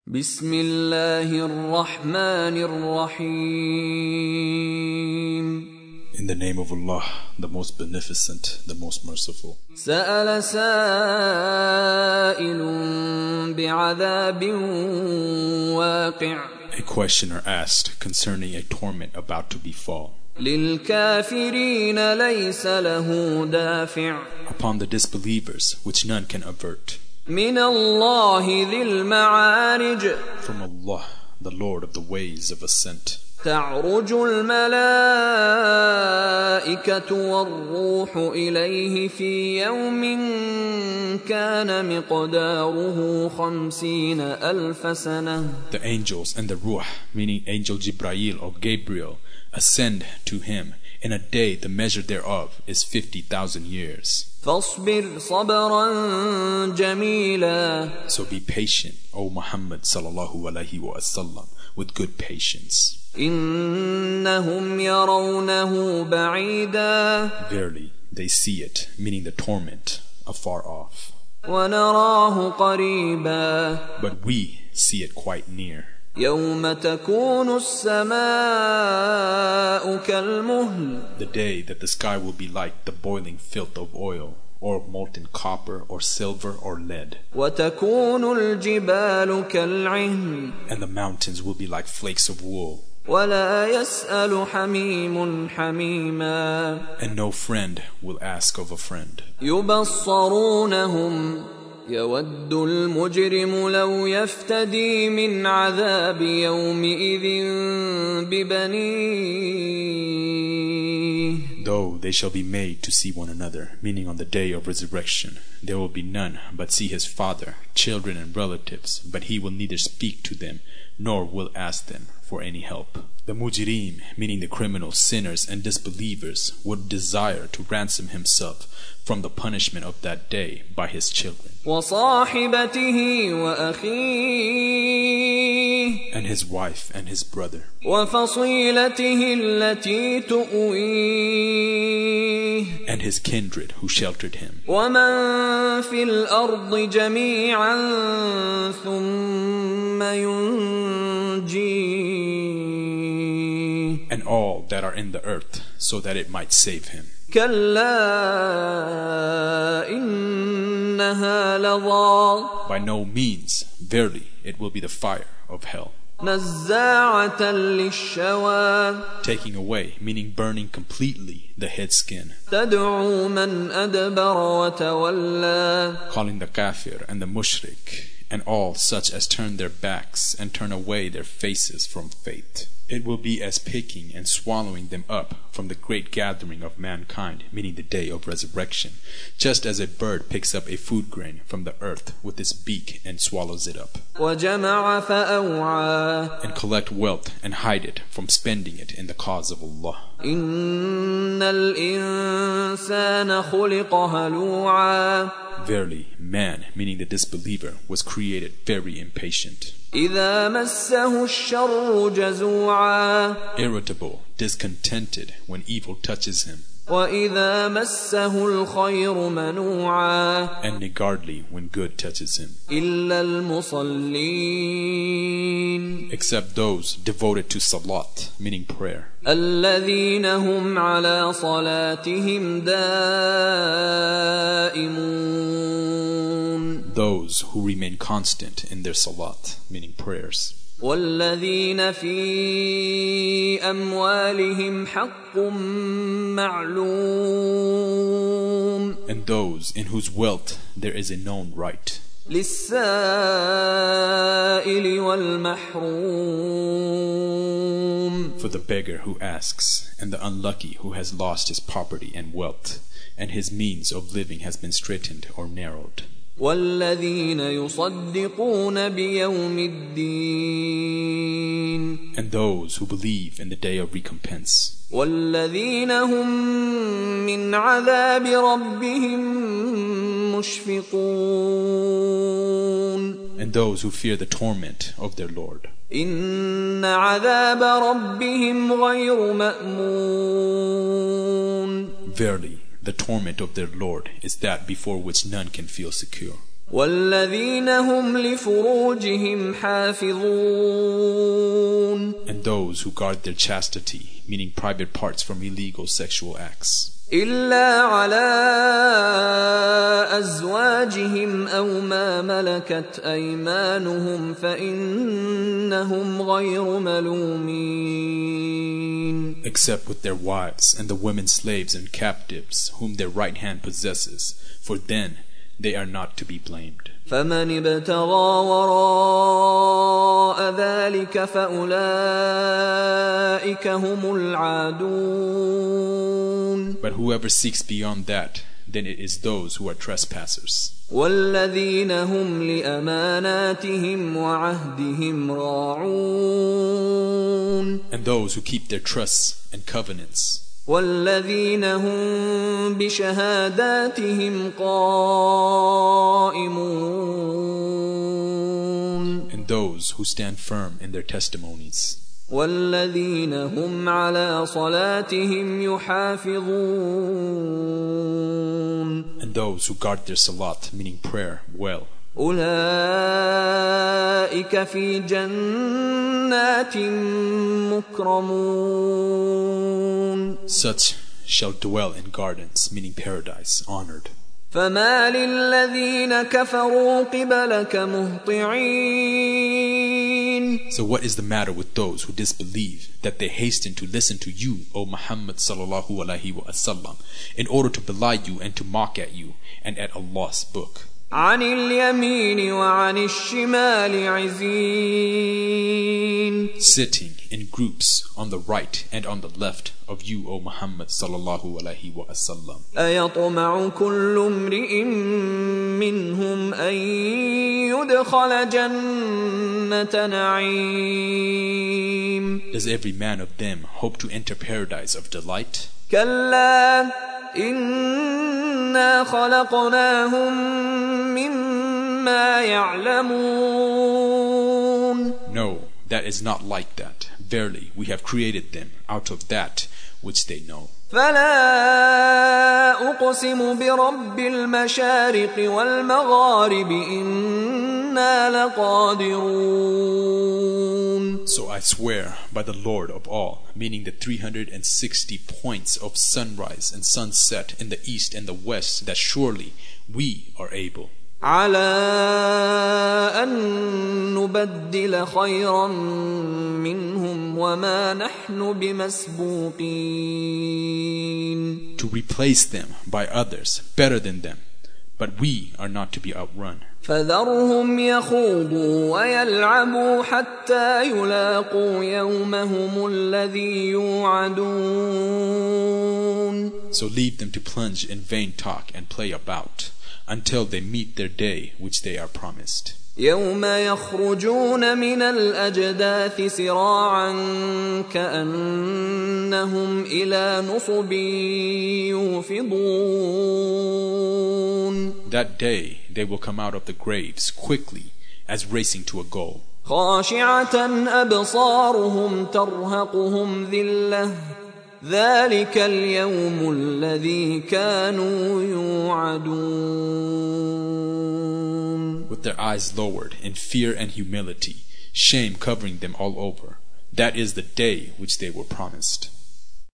بسم الله الرحمن الرحيم. In the name of Allah, the most beneficent, the most merciful. سأل سائل بعذاب واقع. A questioner asked concerning a torment about to befall. للكافرين ليس له دافع. Upon the disbelievers, which none can avert. من الله ذي المعارج. From Allah, the Lord of the ways of ascent. تعرج الملائكة والروح إليه في يوم كان مقداره 50,000 سنة. The angels and the Ruh, meaning Angel Jibrail or Gabriel, ascend to him. In a day the measure thereof is 50,000 years. فاصبر صبرا جميلا. So be patient, O Muhammad sallallahu alaihi wasallam, with good patience. إنهم يرونه بعيدا. Verily, they see it, meaning the torment, afar off. ونراه قريبا. But we see it quite near. يوم تكون السماء كالمهل. The day that the sky will be like the boiling filth of oil, or molten copper, or silver, or lead. وتكون الجبال كالعهن. And the mountains will be like flakes of wool. ولا يسأل حميم حميما. And no friend will ask of a friend. يبصرونهم يود المجرم لو يفتدي من عذاب يومئذ ببنيه. Though they shall be made to see one another, meaning on the day of resurrection, there will be none but see his father, children and relatives, but he will neither speak to them, nor will ask them for any help. The mujrim, meaning the criminals, sinners and disbelievers, would desire to ransom himself from the punishment of that day by his children. وصاحبته وأخيه. And his wife and his brother. وفصيلته التي تؤويه. And his kindred who sheltered him. ومن في الأرض جميعا ثم ينجيه. And all that are in the earth, so that it might save him. كلا إنها لظى. By no means, verily, it will be the fire of hell. نزاعة للشوى. Taking away, meaning burning completely, the head skin. تدعو من أدبر وتولى. Calling the kafir and the mushrik, and all such as turn their backs and turn away their faces from faith. It will be as picking and swallowing them up from the great gathering of mankind, meaning the day of resurrection, just as a bird picks up a food grain from the earth with its beak and swallows it up. وجمع فأوعى. And collect wealth and hide it from spending it in the cause of Allah. إن الإنسان خلق هلوعا. Verily, man, meaning the disbeliever, was created very impatient. إذا مسه الشر جزوعا. Irritable, discontented when evil touches him. وإذا مسه الخير منوعا. And niggardly when good touches him. إلا المصلين. Except those devoted to salat, meaning prayer. الذين هم على صلاتهم دائمون. Those who remain constant in their salat, meaning prayers. والذين في أموالهم حق معلوم. And those in whose wealth there is a known right. للسائل والمحروم. For the beggar who asks, and the unlucky who has lost his property and wealth, and his means of living has been straitened or narrowed. والذين يصدقون بيوم الدين. And those who believe in the day of recompense. والذين هم من عذاب ربهم مشفقون. And those who fear the torment of their Lord. إن عذاب ربهم غير مأمون. Verily, the torment of their Lord is that before which none can feel secure. والذين هم لفروجهم حافظون. And those who guard their chastity, meaning private parts from illegal sexual acts. إلا على أزواجهم أو ما ملكت أيمانهم فإنهم غير ملومين. Except with their wives and the women slaves and captives whom their right hand possesses, for then they are not to be blamed. فمن ابتغى وراء ذلك فأولئك هم العادون. But whoever seeks beyond that, then it is those who are trespassers. والذين هم لأماناتهم وعهدهم راعون. And those who keep their trusts and covenants. والذين هم بشهاداتهم قائمون. And those who stand firm in their testimonies. والذين هم على صلاتهم يحافظون. And those who guard their salat, meaning prayer, well. أولئك في جنات مكرمون. Such shall dwell in gardens, meaning paradise, honored. فما للذين كفروا قبلك مهطعين. So what is the matter with those who disbelieve, that they hasten to listen to you, O Muhammad sallallahu alaihi wasallam, in order to belie you and to mock at you and at Allah's book? عن اليمين وعن الشمال عزين. Sitting in groups on the right and on the left of you, O Muhammad sallallahu alaihi wasallam. أيطمع كل امرئ منهم أن يدخل جنة نعيم. Does every man of them hope to enter paradise of delight? كلا إنا خلقناهم مما يعلمون. No, that is not like that. Verily, we have created them out of that which they know. فلا أقسم برب المشارق والمغارب إنا لقادرون. So I swear by the Lord of all, meaning the 360 points of sunrise and sunset in the east and the west, that surely we are able. على أن نبدل خيرا منهم وما نحن بمسبوقين. To replace them by others better than them, but we are not to be outrun. فذرهم يخوضوا ويلعبوا حتى يلاقوا يومهم الذي يوعدون. So leave them to plunge in vain talk and play about, until they meet their day which they are promised. يوم يخرجون من الأجداث سراعا كأنهم إلى نصب يوفضون. That day they will come out of the graves quickly, as racing to a goal. خاشعة أبصارهم ترهقهم ذلة ذلك اليوم الذي كانوا يوعدون. With their eyes lowered in fear and humility, shame covering them all over. That is the day which they were promised.